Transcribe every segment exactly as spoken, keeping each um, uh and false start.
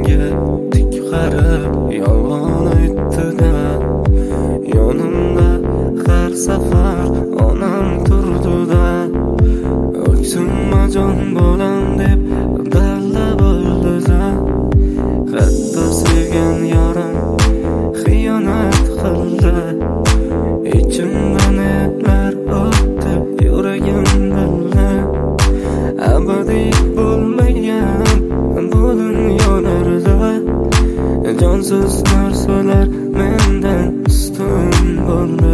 menga tik qarab yolg'on aytdi-da. Yonimda har safar onam turdi-da. O'ksinma jon bolam deb dalla bo'ldi-da. Hatto sevgan yorim xiyonat qildi. Ichimdan nelar o'tdi yuragim bildi. Abadiy bo'lmagan bu dunyolarda jonsiz narsalar mendan ustun bo'ldi.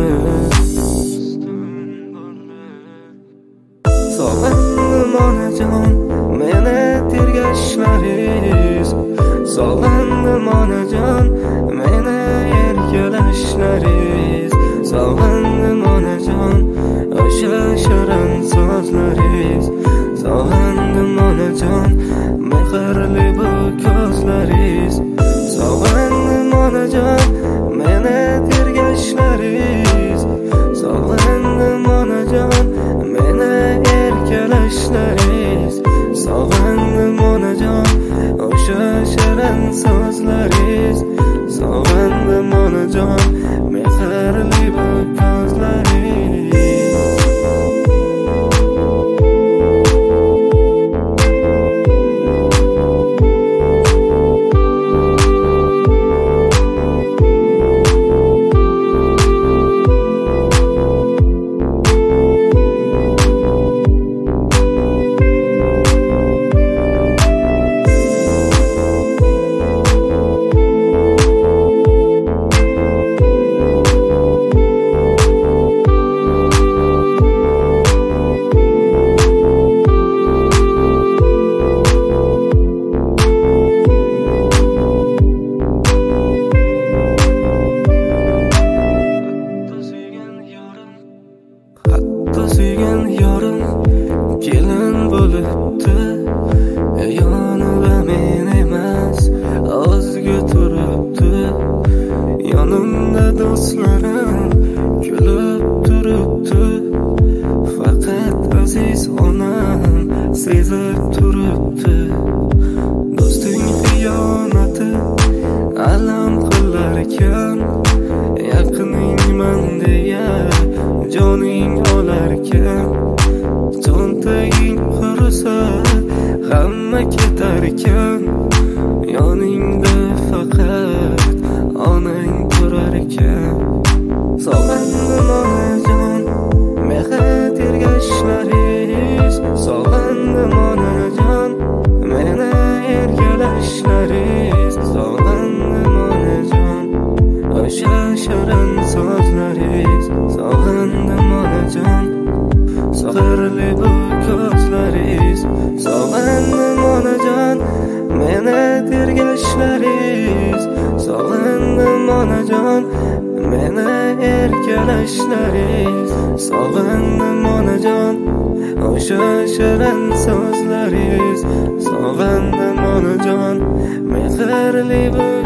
Sog'indim onajon meni tergashlaringiz. Sog'indim onajon meni erkalashlaringiz. Sog'indim onajon o'sha shirin so'zlaringiz. Sog'indim onajon mehrli bu ko'zlaringiz. Sog'indim onajon meni tergashlaringiz. Sog'indim onajon meni erkalashlaringiz. Sog'indim onajon o'sha shirin so'zlaringiz. Sog'indim onajon mehrli bu ko'zlaringiz. Suygan yorim kelin bo'libdi. Yonida men emas o'zga turibdi. Yonimda do'stlarim kulib turibdi. Faqat aziz onam sezib turibdi. Do'sting xiyonati alam qilarkan, yaqiningman deya joning olarkan. Cho'ntaging qursa hamma ketarkan. Yoningda faqat onang turarkan. Sog'indim onajon mehr tergashlaringiz. Sog'indim onajon meni erkalashlaringiz. Sog'indim onajon o'sha shirin so'zlaringiz. Sog'indim onajon sehrli bu ko'zlaringiz. Sog'indim onajon meni tergashlaringiz. Sog'indim onajon meni erkalashlaringiz. Sog'indim onajon o'sha shirin so'zlaringiz. Sog'indim onajon mehrli bu